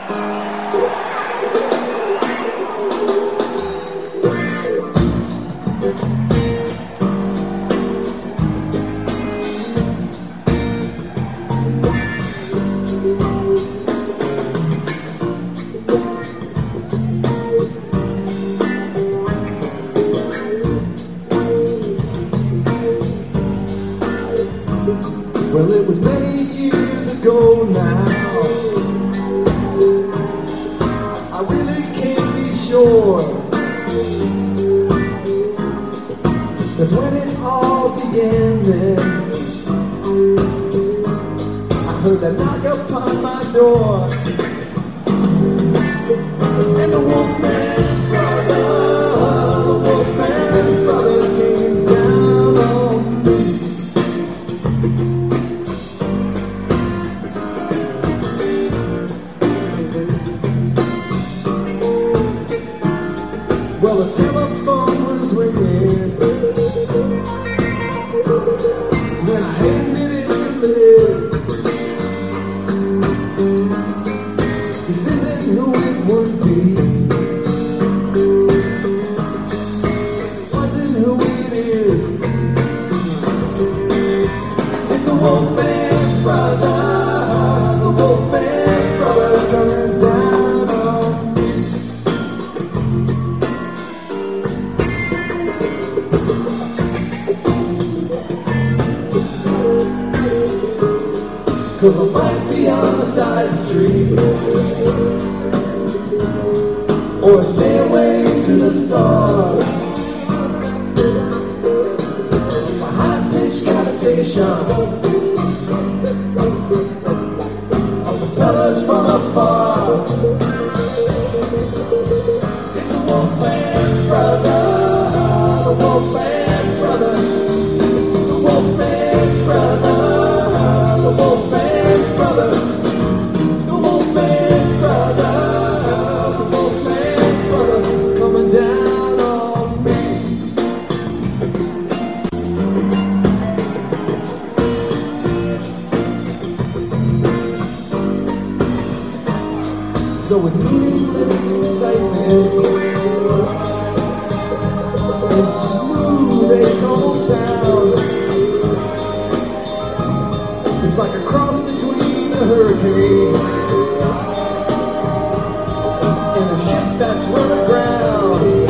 Well, it was many years ago now. I really can't be sure. That's when it all began then. I heard that knock upon my door. And the Wolfman's brother came down on me. Well, the telephone was ringing. It's when I handed it to Liz. This isn't who it would be. It wasn't who it is. It's a Wolfman's brother. The Wolfman's brother coming down on me. 'Cause I might be on the side street, or a stairway to the stars. A high-pitched cavitation of the fellas from afar. It's a Wolfman's brother, the Wolfman's brother, the Wolfman's brother, the Wolfman's brother, the Wolfman's brother, the Wolfman's brother, coming down on me. So with meaningless excitement and smooth atonal sound, it's like a cross between a hurricane and a ship that's run aground.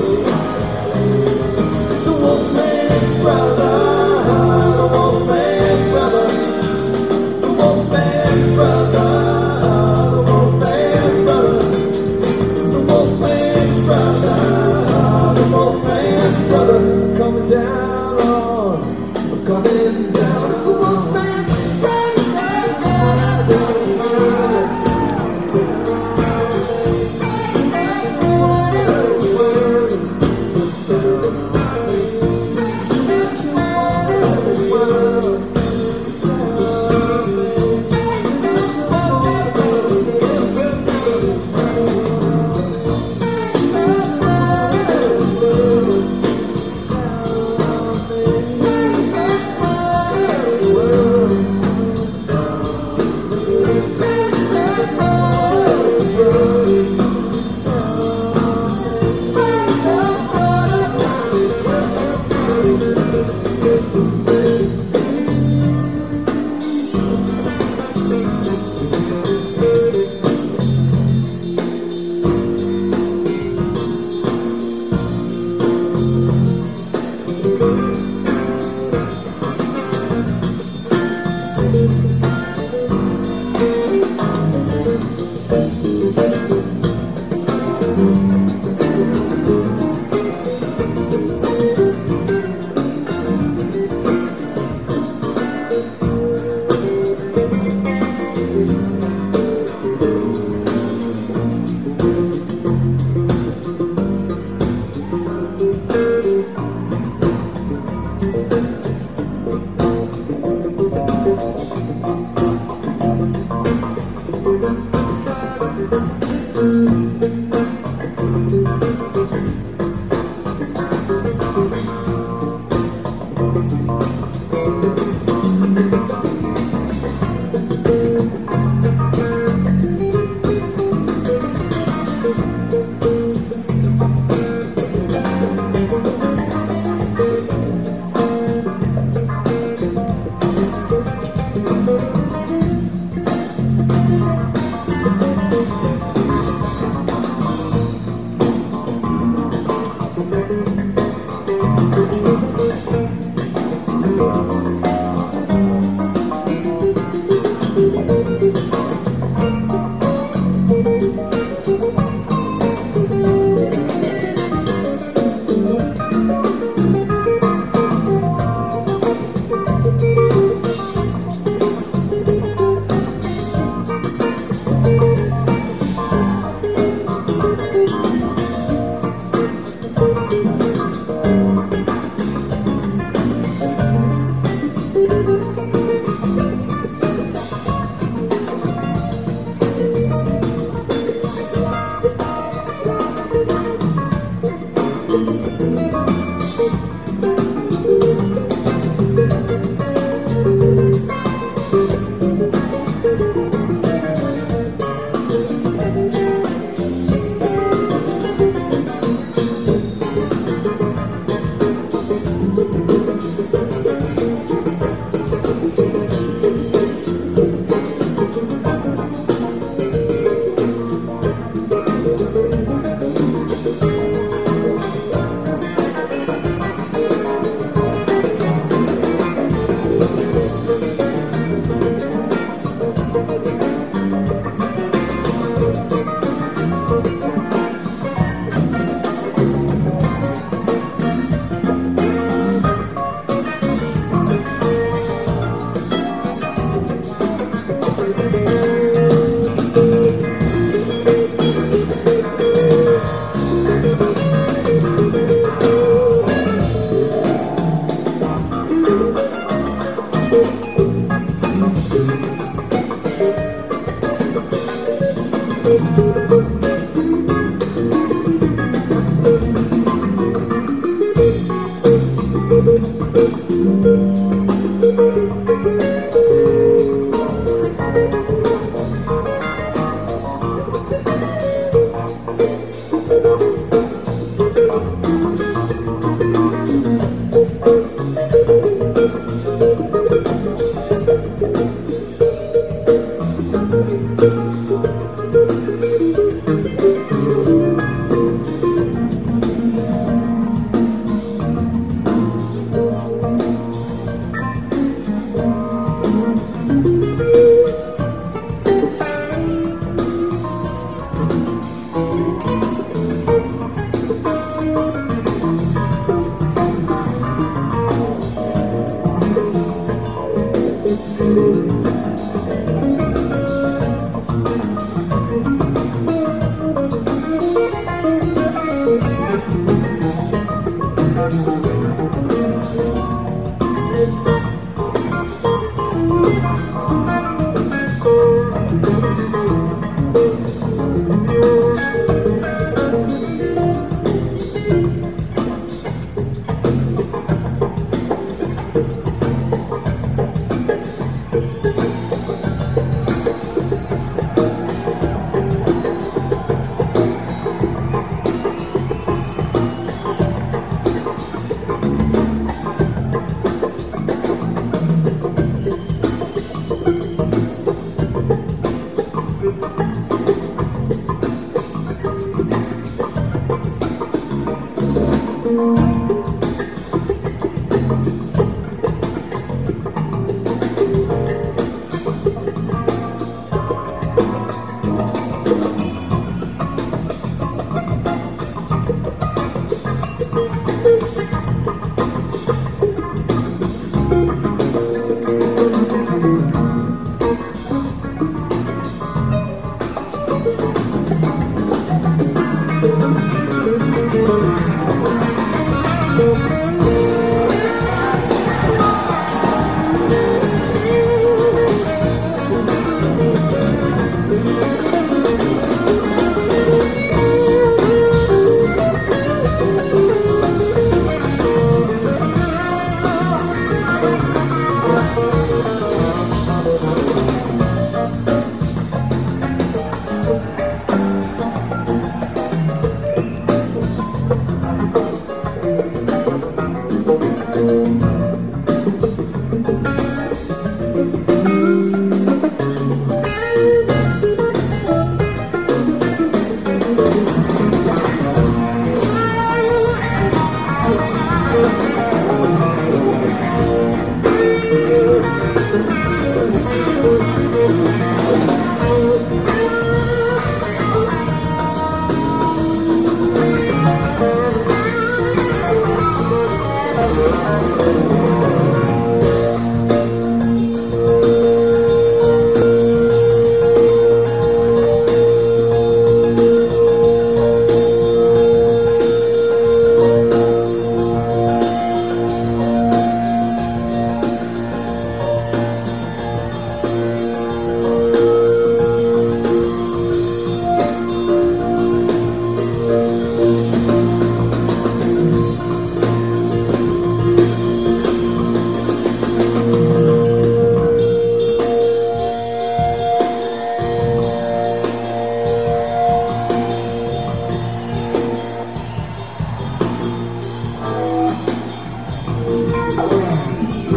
It's a Wolfman's brother, the Wolfman's brother, the Wolfman's brother, the Wolfman's brother, the Wolfman's brother, the Wolfman's brother, coming down on, coming down. It's a Wolfman's brother.